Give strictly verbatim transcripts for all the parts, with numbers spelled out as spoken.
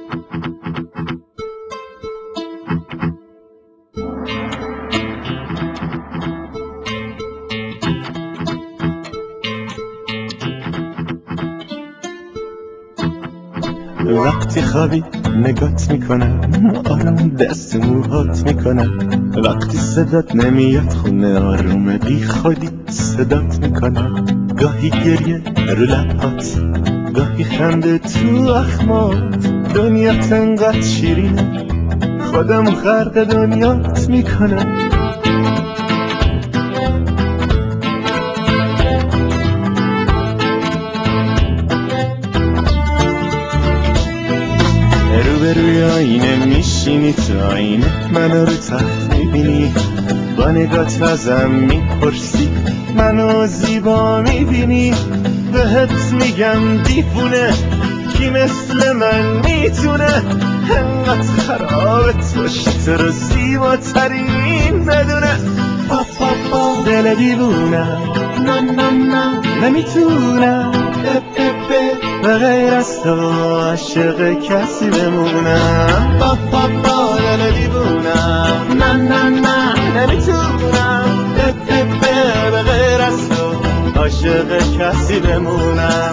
وقتی خوابی نگات میکنم، آروم دست موهات میکنم. وقتی صدات نمیاد خونه آرومه، بی خودی صدات میکنم. گاهی گریه رو لبات، گاهی خنده تو اخمات. دنیات انقدر شیرینه، خودم غرق دنیات میکنم. روبروی آینه میشینی، تو آینه منو رو تخت میبینی. با نگات ازم میپرسی منو زیبا میبینی. بهت میگم دیوونه، کی مثل من میتونه انقدر خرابت باشه تو رو زیباترین بدونه. پا پا پا دل دیوونه، نه نه نه نمیتونم به غیر از تو عاشق کسی بمونم. با با با دل دیوونم، نه نه نه نمیتونم به غیر از تو عاشق کسی بمونم.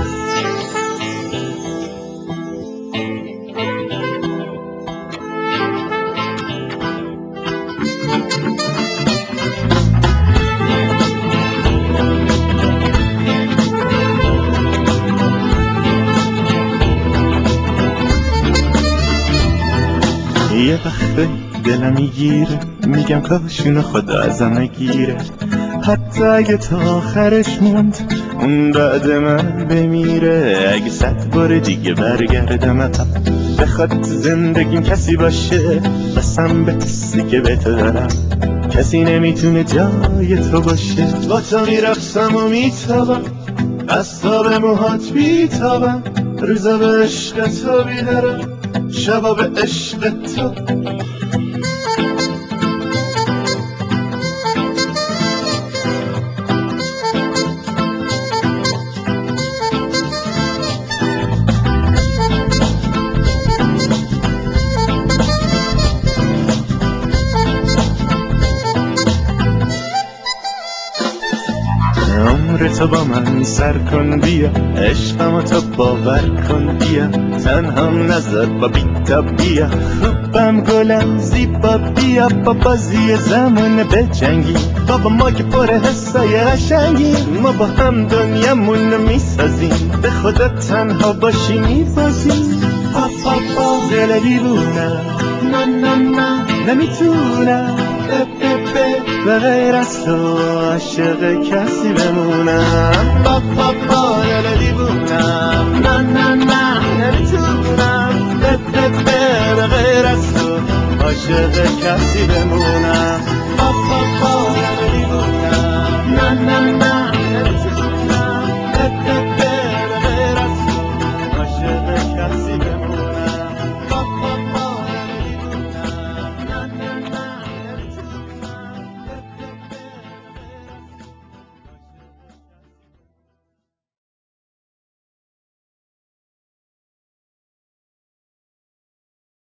یه وقت دلم میگیره، میگم کاشونو خدا ازم نگیره. حتی اگه تا آخرش موند اون بعد من بمیره. اگه صد بار دیگه برگردم عقب، بخواد زندگیم کسی باشه، بسم به تستی که به تو دارم کسی نمیتونه جای تو باشه. با تو میرقصم و میتابم، از تاب موهات بیتابم. روزا به عشق تو بیدارم، شبا به عشق تو. عمر تو با من سر کن بیا، عشقمو تو باور کن بیا. تنهام نذار با بیتا بیا، خوبم گلم زیبا بیا. با بازی زمان بجنگی بابا، ما که پر حسای قشنگی. ما با هم دنیامونو میسازیم، به خدا تنها باشی میبازیم. پا پا پا دل دیوونم، نه نه نه نمیتونم به غیر از تو عاشق کسی بمونم. با با با دل دیوونم، نه نه نه نمیتونم به غیر از تو عاشق کسی بمونم. با با با